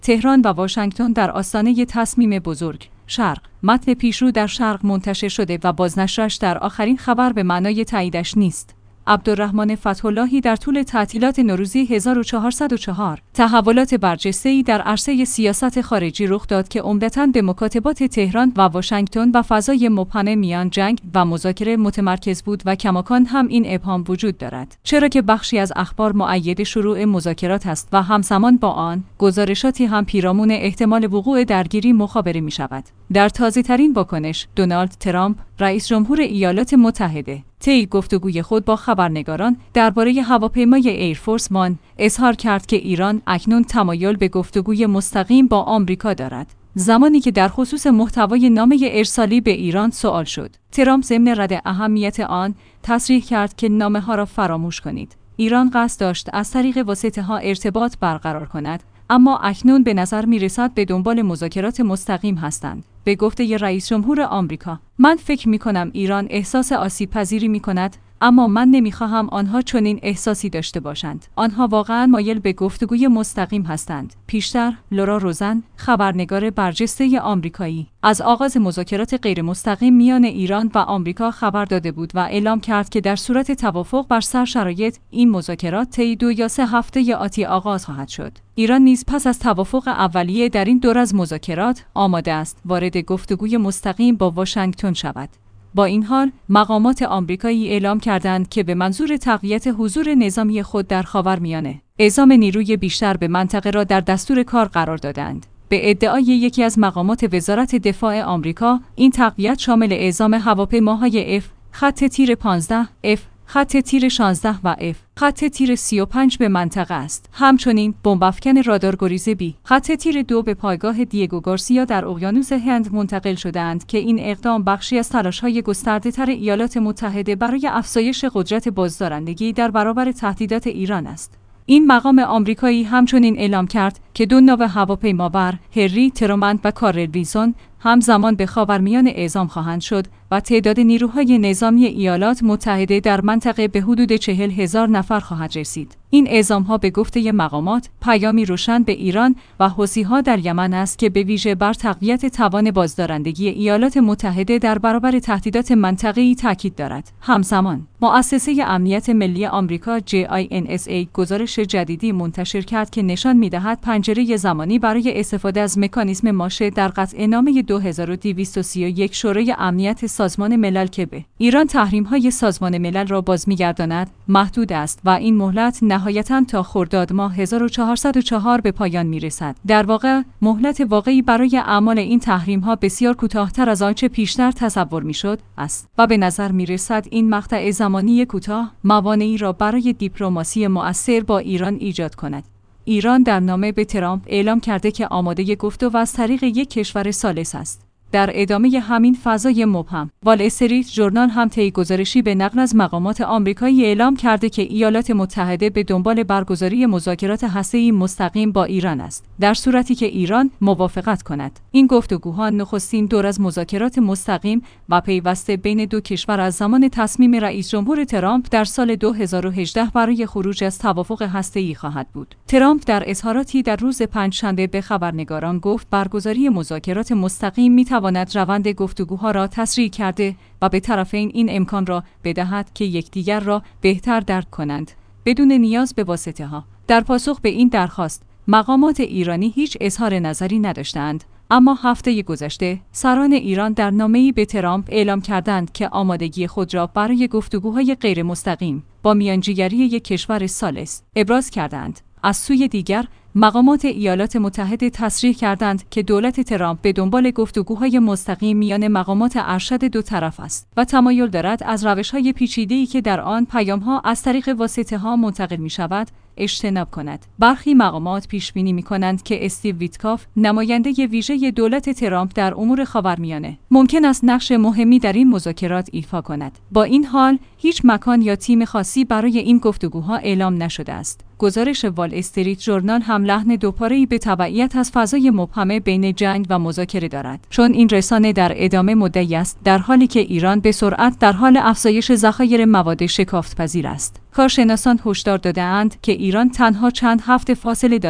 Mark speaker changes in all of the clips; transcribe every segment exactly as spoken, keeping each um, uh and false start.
Speaker 1: تهران و واشنگتن در آستانه تصمیم بزرگ. شرق. متن پیشرو در شرق منتشر شده و بازنشرش در آخرین خبر به معنای تاییدش نیست. عبدالرحمن فتح‌اللهی در طول تعطیلات نوروزی هزار و چهارصد و چهار تحولات برجسته‌ای در عرصه سیاست خارجی رخ داد که عمدتاً به مکاتبات تهران و واشنگتن و فضای مبهم میان جنگ و مذاکره متمرکز بود و کماکان هم این ابهام وجود دارد، چرا که بخشی از اخبار مؤید شروع مذاکرات است و همزمان با آن گزارشاتی هم پیرامون احتمال وقوع درگیری مخابره می‌شود. در تازه‌ترین واکنش، دونالد ترامپ، رئیس جمهور ایالات متحده، طی گفتگوی خود با خبرنگاران درباره هواپیمای ایرفورس وان اظهار کرد که ایران اکنون تمایل به گفتگوی مستقیم با آمریکا دارد. زمانی که در خصوص محتوای نامه ارسالی به ایران سوال شد، ترامپ ضمن رد اهمیت آن تصریح کرد که نامه‌ها را فراموش کنید. ایران قصد داشت از طریق واسطه‌ها ارتباط برقرار کند، اما اکنون به نظر می‌رسد به دنبال مذاکرات مستقیم هستند. به گفته رئیس جمهور آمریکا، من فکر می‌کنم ایران احساس آسیب‌پذیری می‌کند، اما من نمی‌خواهم آنها چنین احساسی داشته باشند. آنها واقعاً مایل به گفتگوی مستقیم هستند. پیشتر، لورا روزن، خبرنگار برجسته آمریکایی، از آغاز مذاکرات غیرمستقیم میان ایران و آمریکا خبر داده بود و اعلام کرد که در صورت توافق بر سر شرایط، این مذاکرات طی دو یا سه هفته آتی آغاز خواهد شد. ایران نیز پس از توافق اولیه در این دور از مذاکرات آماده است وارد گفتگوی مستقیم با واشنگتن شود. با این حال، مقامات آمریکایی اعلام کردند که به منظور تقویت حضور نظامی خود در خاورمیانه، اعزام نیروی بیشتر به منطقه را در دستور کار قرار دادند. به ادعای یکی از مقامات وزارت دفاع آمریکا، این تقویت شامل اعزام هواپیماهای اف، خط تیر پانزده، اف، خط تیر شانزده و اف، خط تیر سی و پنج به منطقه است. همچنین بمب‌افکن رادارگریز بی، خط تیر دو به پایگاه دیگو گارسیا در اقیانوس هند منتقل شدند که این اقدام بخشی از تلاش‌های گسترده‌تر ایالات متحده برای افزایش قدرت بازدارندگی در برابر تهدیدات ایران است. این مقام آمریکایی همچنین اعلام کرد که دو ناو هواپیمابر، هری ترومن و کارل ویلسون، همزمان به خاورمیانه اعزام خواهند شد و تعداد نیروهای نظامی ایالات متحده در منطقه به حدود چهل هزار نفر خواهد رسید. این اعزام‌ها به گفته مقامات پیامی روشن به ایران و حوثی‌ها در یمن است که به ویژه بر تقویت توان بازدارندگی ایالات متحده در برابر تهدیدات منطقه‌ای تاکید دارد. همزمان، مؤسسه امنیت ملی آمریکا جی آی ان اس ای گزارش جدیدی منتشر کرد که نشان می‌دهد پنجره زمانی برای استفاده از مکانیزم ماشه در قطعنامه دو هزار و دویست و سی و یک شورای امنیت سازمان ملل که به ایران تحریم‌های سازمان ملل را باز می‌گرداند محدود است و این مهلت نهایتاً تا خرداد ماه هزار و چهارصد و چهار به پایان می‌رسد. در واقع مهلت واقعی برای اعمال این تحریم‌ها بسیار کوتاه‌تر از آنچه پیشتر تصور می‌شد است و به نظر می‌رسد این مقطع زمانی کوتاه موانعی را برای دیپلماسی مؤثر با ایران ایجاد کند. ایران در نامه به ترامپ اعلام کرده که آماده گفتگو از طریق یک کشور ثالث است. در ادامه همین فضای مبهم، وال استریت ژورنال هم طی گزارشی به نقل از مقامات آمریکایی اعلام کرده که ایالات متحده به دنبال برگزاری مذاکرات هسته‌ای مستقیم با ایران است، در صورتی که ایران موافقت کند. این گفتگوها نخستین دور از مذاکرات مستقیم و پیوسته بین دو کشور از زمان تصمیم رئیس جمهور ترامپ در سال دو هزار و هجده برای خروج از توافق هسته‌ای خواهد بود. ترامپ در اظهاراتی در روز پنجشنبه به خبرنگاران گفت برگزاری مذاکرات مستقیم می‌تواند تواند روند گفتگوها را تسریع کرده و به طرفین این امکان را بدهد که یکدیگر را بهتر درک کنند بدون نیاز به واسطه‌ها. در پاسخ به این درخواست، مقامات ایرانی هیچ اظهار نظری نداشتند، اما هفته گذشته سران ایران در نامه‌ای به ترامپ اعلام کردند که آمادگی خود را برای گفتگوهای غیر مستقیم با میانجیگری یک کشور ثالث ابراز کردند. از سوی دیگر، مقامات ایالات متحده تصریح کردند که دولت ترامپ به دنبال گفتگوهای مستقیم میان مقامات ارشد دو طرف است و تمایل دارد از روش‌های پیچیده‌ای که در آن پیام‌ها از طریق واسطه‌ها منتقل می‌شود اجتناب کند. برخی مقامات پیش بینی می‌کنند که استیو ویتکاف، نماینده ویژه دولت ترامپ در امور خاورمیانه، ممکن است نقش مهمی در این مذاکرات ایفا کند. با این حال، هیچ مکان یا تیم خاصی برای این گفتگوها اعلام نشده است. گزارش وال استریت ژورنال هم لحن دوپاره‌ای به تبعیت از فضای مبهم بین جنگ و مذاکره دارد، چون این رسانه در ادامه مدعی است در حالی که ایران به سرعت در حال افزایش ذخایر مواد شکافت‌پذیر است. کارشناسان هشدار داده‌اند که ایران تنها چند هفته فاصله دارد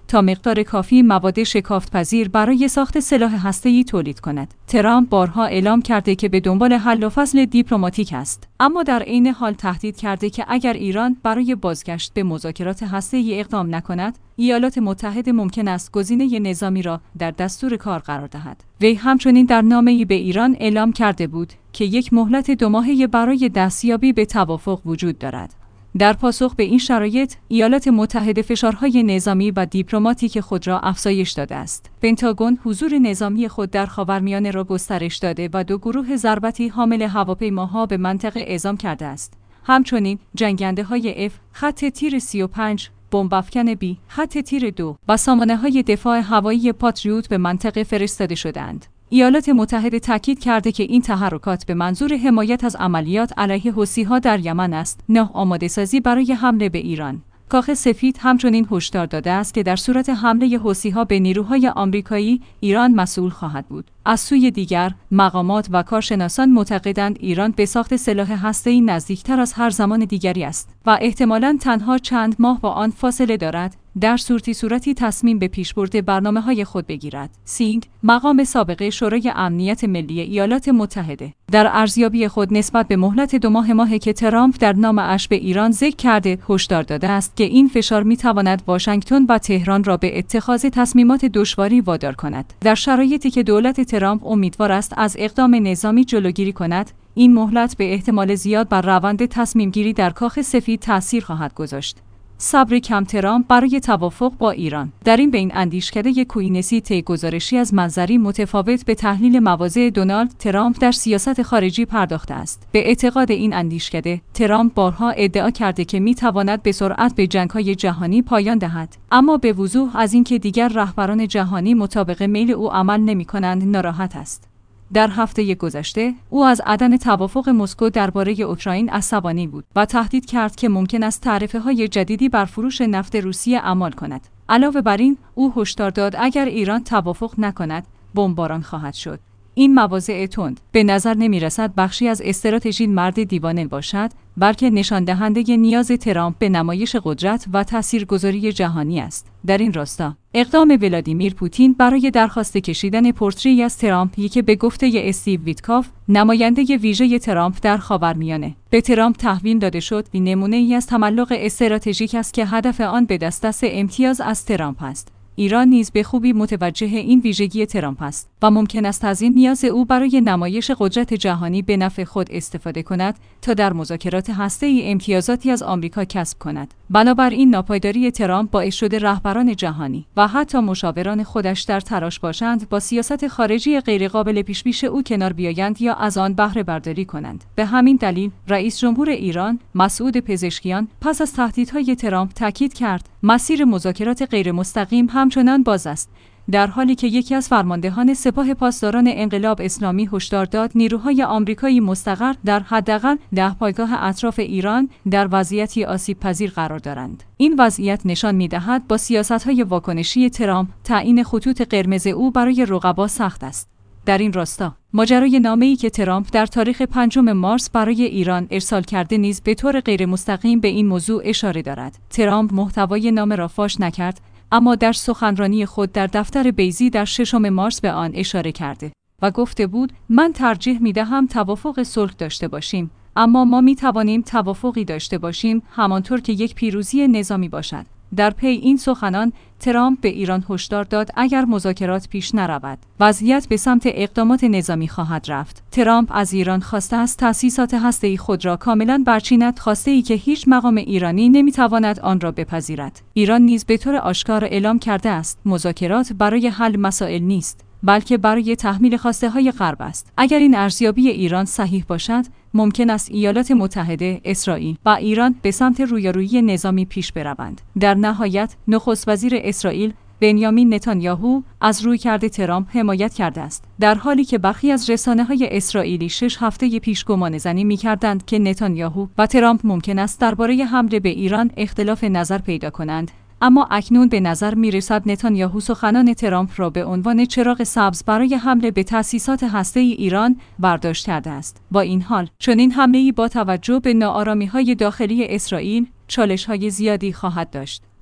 Speaker 1: تا مقدار کافی مواد شکافت‌پذیر برای ساخت سلاح هسته‌ای تولید کند. ترامپ بارها اعلام کرده که به دنبال حل و فصل دیپلماتیک است، اما در عین حال تهدید کرده که اگر ایران برای بازگشت به مذاکرات هسته‌ای اقدام نکند، ایالات متحده ممکن است گزینه نظامی را در دستور کار قرار دهد. وی همچنین در نامه‌ای به ایران اعلام کرده بود که یک مهلت دو ماهه برای دستیابی به توافق وجود دارد. در پاسخ به این شرایط، ایالات متحده فشارهای نظامی و دیپلماتیک خود را افزایش داده است. پنتاگون حضور نظامی خود در خاورمیانه را گسترش داده و دو گروه ضربتی حامل هواپیماها به منطقه اعزام کرده است. همچنین جنگنده‌های اف، خط تیر سی و پنج، بمب‌افکن بی، خط تیر دو و سامانه‌های دفاع هوایی پاتریوت به منطقه فرستاده شدند. ایالات متحده تاکید کرده که این تحرکات به منظور حمایت از عملیات علیه حوثی‌ها در یمن است، نه آماده‌سازی برای حمله به ایران. کاخ سفید همچنین هشدار داده است که در صورت حمله حوثی‌ها به نیروهای آمریکایی، ایران مسئول خواهد بود. از سوی دیگر، مقامات و کارشناسان معتقدند ایران به ساخت سلاح هسته‌ای نزدیکتر از هر زمان دیگری است و احتمالاً تنها چند ماه با آن فاصله دارد در صورتی صورتی تصمیم به پیشبرد برنامه‌های خود بگیرد. سینگ، مقام سابق شورای امنیت ملی ایالات متحده، در ارزیابی خود نسبت به مهلت دو ماه ماهی که ترامپ در نامه‌اش به ایران ذکر کرده، هشدار داده است که این فشار می‌تواند واشنگتن و تهران را به اتخاذ تصمیمات دشواری وادار کند. در شرایطی که دولت ترامپ امیدوار است از اقدام نظامی جلوگیری کند، این مهلت به احتمال زیاد بر روند تصمیم‌گیری در کاخ سفید تأثیر خواهد گذاشت. صبر کم ترامپ برای توافق با ایران. در این بین اندیشکده کوینسی طی گزارشی از منظری متفاوت به تحلیل مواضع دونالد ترامپ در سیاست خارجی پرداخته است. به اعتقاد این اندیشکده، ترامپ بارها ادعا کرده که می‌تواند به سرعت به جنگ‌های جهانی پایان دهد، اما به وضوح از اینکه دیگر رهبران جهانی مطابق میل او عمل نمی‌کنند ناراحت است. در هفته گذشته، او از عدم توافق مسکو درباره اوکراین عصبانی بود و تهدید کرد که ممکن است تعرفه‌های جدیدی بر فروش نفت روسیه اعمال کند. علاوه بر این، او هشدار داد اگر ایران توافق نکند، بمباران خواهد شد. این مواضع تند به نظر نمی‌رسد بخشی از استراتژی مرد دیوانه باشد، بلکه نشان دهنده نیاز ترامپ به نمایش قدرت و تاثیرگذاری جهانی است. در این راستا، اقدام ولادیمیر پوتین برای درخواست کشیدن پورتری از ترامپ، که به گفته استیو ویتکاف، نماینده ویژه ترامپ در خاورمیانه، به ترامپ تحویل داده شد، این نمونه‌ای از تملق استراتژیک است که هدف آن به دست دست امتیاز از ترامپ است. ایران نیز به خوبی متوجه این ویژگی ترامپ است و ممکن است از این نیاز او برای نمایش قدرت جهانی به نفع خود استفاده کند تا در مذاکرات هسته‌ای امتیازاتی از آمریکا کسب کند. بنابراین ناپایداری ترامپ باعث شده رهبران جهانی و حتی مشاوران خودش در تلاش باشند با سیاست خارجی غیرقابل پیش‌بینی او کنار بیایند یا از آن بهره برداری کنند. به همین دلیل رئیس جمهور ایران مسعود پزشکیان پس از تهدیدهای ترامپ تاکید کرد مسیر مذاکرات غیرمستقیم همچنان باز است، در حالی که یکی از فرماندهان سپاه پاسداران انقلاب اسلامی هشدار داد نیروهای آمریکایی مستقر در حداقل ده پایگاه اطراف ایران در وضعیتی آسیب‌پذیر قرار دارند. این وضعیت نشان می‌دهد با سیاست‌های واکنشی ترامپ تعیین خطوط قرمز او برای رقبا سخت است. در این راستا، ماجرای نامه‌ای که ترامپ در تاریخ پنجم مارس برای ایران ارسال کرده نیز به طور غیرمستقیم به این موضوع اشاره دارد. ترامپ محتوای نامه را فاش نکرد، اما در سخنرانی خود در دفتر بیضی در ششم مارس به آن اشاره کرده و گفته بود من ترجیح می‌دهم توافق صلح داشته باشیم، اما ما می‌توانیم توافقی داشته باشیم همانطور که یک پیروزی نظامی باشد. در پی این سخنان، ترامپ به ایران هشدار داد اگر مذاکرات پیش نرود، وضعیت به سمت اقدامات نظامی خواهد رفت. ترامپ از ایران خواسته است تأسیسات هسته‌ای خود را کاملاً برچیند، خواسته‌ای که هیچ مقام ایرانی نمی‌تواند آن را بپذیرد. ایران نیز به طور آشکار اعلام کرده است مذاکرات برای حل مسائل نیست، بلکه برای تحمیل خواسته‌های غرب است. اگر این ارزیابی ایران صحیح باشد، ممکن است ایالات متحده، اسرائیل و ایران به سمت رویارویی نظامی پیش بروند. در نهایت، نخست وزیر اسرائیل بنیامین نتانیاهو از رویکرد ترامپ حمایت کرده است، در حالی که برخی از رسانه‌های اسرائیلی شش هفته پیش گمانه‌زنی می‌کردند که نتانیاهو و ترامپ ممکن است درباره حمله به ایران اختلاف نظر پیدا کنند. اما اکنون به نظر می‌رسد نتانیاهو سخنان ترامپ را به عنوان چراغ سبز برای حمله به تأسیسات هسته‌ای ایران برداشت کرده است. با این حال، چنین حمله‌ای با توجه به ناآرامی‌های داخلی اسرائیل چالش‌های زیادی خواهد داشت.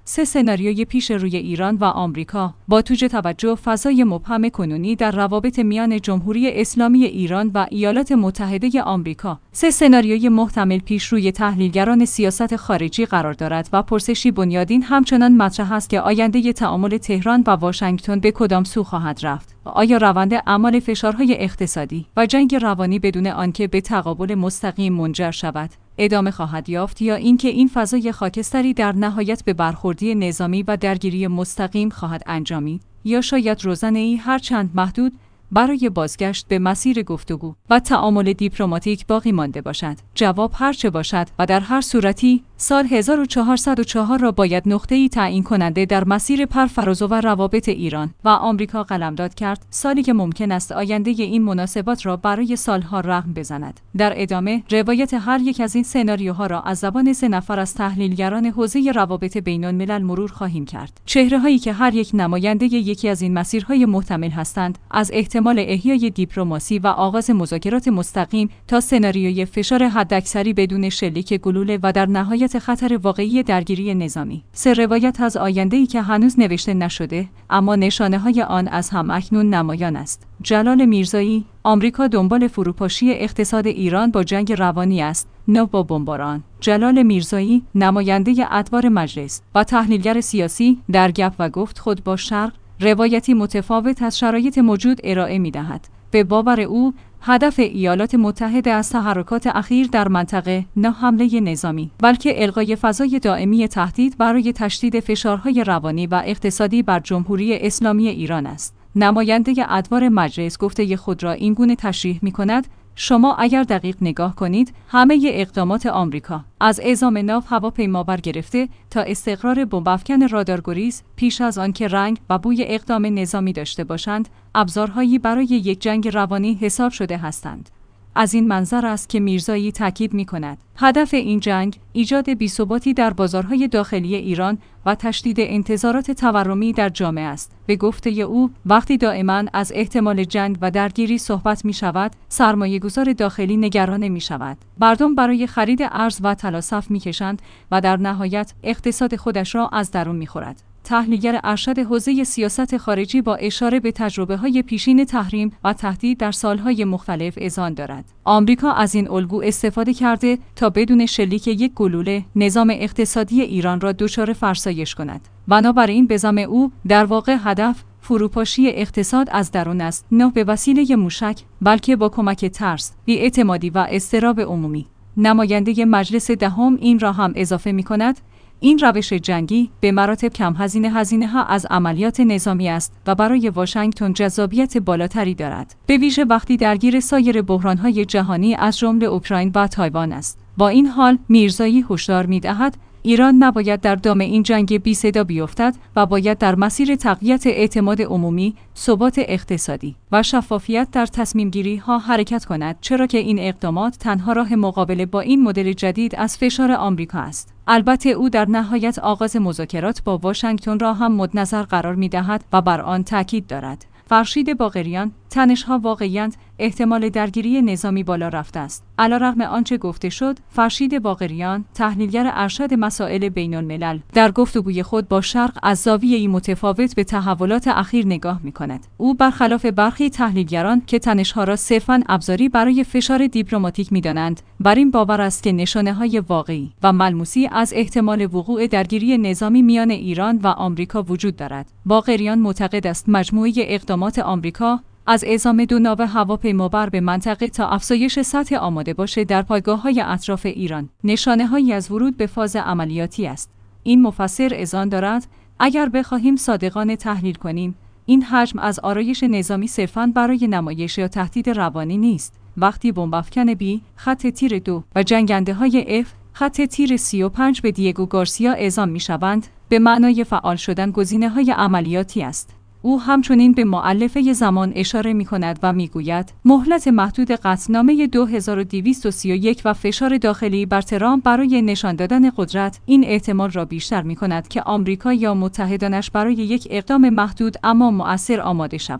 Speaker 1: سه سناریوی پیش روی ایران و آمریکا با توجه توجه فضای مبهم کنونی در روابط میان جمهوری اسلامی ایران و ایالات متحده آمریکا، سه سناریوی محتمل پیش روی تحلیلگران سیاست خارجی قرار دارد و پرسشی بنیادین همچنان مطرح است که آینده تعامل تهران و واشنگتن به کدام سو خواهد رفت؟ آیا روند اعمال فشارهای اقتصادی و جنگ روانی بدون آنکه به تقابل مستقیم منجر شود ادامه خواهد یافت، یا اینکه این فضای خاکستری در نهایت به برخوردی نظامی و درگیری مستقیم خواهد انجامید، یا شاید روزنه‌ای هرچند محدود برای بازگشت به مسیر گفتگو و تعامل دیپلماتیک باقی مانده باشد؟ جواب هرچه باشد و در هر صورتی سال هزار و چهارصد و چهار را باید نقطه‌ای تعیین کننده در مسیر پرفراز و روابط ایران و آمریکا قلمداد کرد، سالی که ممکن است آینده این مناسبات را برای سالها رقم بزند. در ادامه روایت هر یک از این سناریوها را از زبان سه نفر از تحلیلگران حوزه روابط بین‌الملل مرور خواهیم کرد. چهره‌هایی که هر یک نماینده یکی از این مسیرهای محتمل هستند، از احتمال احیای دیپلماسی و آغاز مذاکرات مستقیم تا سناریوی فشار حداکثری بدون شلیک گلوله و در نهایت خطر واقعی درگیری نظامی. سه روایت از آینده‌ای که هنوز نوشته نشده اما نشانه‌های آن از هم اکنون نمایان است. جلال میرزایی: آمریکا دنبال فروپاشی اقتصاد ایران با جنگ روانی است، نه با بمباران. جلال میرزایی، نماینده ادوار مجلس و تحلیلگر سیاسی، در گپ و گفت خود با شرق روایتی متفاوت از شرایط موجود ارائه می‌دهد. به باور او هدف ایالات متحده از تحرکات اخیر در منطقه نه حمله نظامی، بلکه الغای فضای دائمی تهدید برای تشدید فشارهای روانی و اقتصادی بر جمهوری اسلامی ایران است. نماینده ادوار مجلس گفته خود را اینگونه تشریح می‌کند: شما اگر دقیق نگاه کنید، همه اقدامات آمریکا از اعزام ناو هواپیمابر گرفته تا استقرار بمب‌افکن رادارگریز پیش از آن که رنگ و بوی اقدام نظامی داشته باشند، ابزارهایی برای یک جنگ روانی حساب شده هستند. از این منظر است که میرزایی تاکید می‌کند هدف این جنگ ایجاد بی‌ثباتی در بازارهای داخلی ایران و تشدید انتظارات تورمی در جامعه است. به گفته او، وقتی دائما از احتمال جنگ و درگیری صحبت می‌شود، سرمایه‌گذار داخلی نگران نمی‌شود. مردم برای خرید ارز و طلا صف می‌کشند و در نهایت اقتصاد خودش را از درون می‌خورد. تحلیلگر ارشد حوزه سیاست خارجی با اشاره به تجربه‌های پیشین تحریم و تهدید در سالهای مختلف اذعان دارد. آمریکا از این الگو استفاده کرده تا بدون شلیک یک گلوله نظام اقتصادی ایران را دچار فرسایش کند. بنابراین به زعم او در واقع هدف فروپاشی اقتصاد از درون است، نه به وسیله موشک، بلکه با کمک ترس، بی‌اعتمادی و اضطراب عمومی. نماینده مجلس دهم این را هم اضافه می‌کند: این روش جنگی به مراتب کم هزینه هزینه ها از عملیات نظامی است و برای واشنگتن جذابیت بالاتری دارد، به ویژه وقتی درگیر سایر بحران‌های جهانی از جمله اوکراین و تایوان است. با این حال میرزایی هشدار می‌دهد ایران نباید در دام این جنگ بی صدا بیفتد و باید در مسیر تقویت اعتماد عمومی، ثبات اقتصادی و شفافیت در تصمیم گیری ها حرکت کند، چرا که این اقدامات تنها راه مقابله با این مدل جدید از فشار آمریکا است. البته او در نهایت آغاز مذاکرات با واشنگتن را هم مد نظر قرار می‌دهد و بر آن تاکید دارد. فرشید باقریان: تنش‌ها واقعاً احتمال درگیری نظامی بالا رفته است. علیرغم آنچه گفته شد، فرشید باقریان، تحلیلگر ارشد مسائل بین‌الملل، در گفتگوی خود با شرق از زاویه‌ای متفاوت به تحولات اخیر نگاه می‌کند. او برخلاف برخی تحلیلگران که تنش‌ها را صرفاً ابزاری برای فشار دیپلماتیک می‌دانند، بر این باور است که نشانه‌های واقعی و ملموسی از احتمال وقوع درگیری نظامی میان ایران و آمریکا وجود دارد. باقریان معتقد است مجموعه اقدامات آمریکا از اعزام دو ناو هواپیمابر به منطقه تا افزایش سطح آماده باشه در پایگاه‌های اطراف ایران نشانه‌هایی از ورود به فاز عملیاتی است. این مفسر اذعان دارد اگر بخواهیم صادقانه تحلیل کنیم، این حجم از آرایش نظامی صرفاً برای نمایش یا تهدید روانی نیست. وقتی بمب‌افکن بی، خط تیر دو و جنگنده‌های اف، خط تیر سی و پنج به دیگو گارسیا اعزام می‌شوند، به معنای فعال شدن گزینه‌های عملیاتی است. او همچنین به مؤلفه زمان اشاره می‌کند و می‌گوید مهلت محدود قطعنامه دو هزار و دویست و سی و یک و فشار داخلی بر ترامپ برای نشان دادن قدرت این احتمال را بیشتر می‌کند که آمریکا یا متحدانش برای یک اقدام محدود اما مؤثر آماده شوند.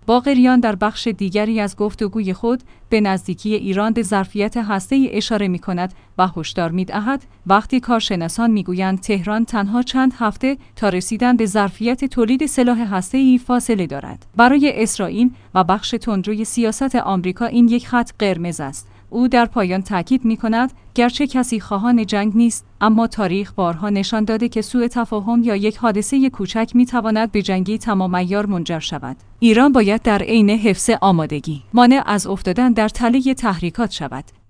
Speaker 1: باقریان در بخش دیگری از گفتگوی خود به نزدیکی ایران به ظرفیت هسته‌ای اشاره می‌کند و هشدار می‌دهد وقتی کارشناسان می‌گویند تهران تنها چند هفته تا رسیدن به ظرفیت تولید سلاح هسته‌ای فاصله دارد. برای اسرائیل و بخش تندروی سیاست آمریکا این یک خط قرمز است. او در پایان تاکید می‌کند گرچه کسی خواهان جنگ نیست، اما تاریخ بارها نشان داده که سوء تفاهم یا یک حادثه کوچک می‌تواند به جنگی تمام عیار منجر شود. ایران باید در عین حفظ آمادگی مانع از افتادن در تله تحریکات شود.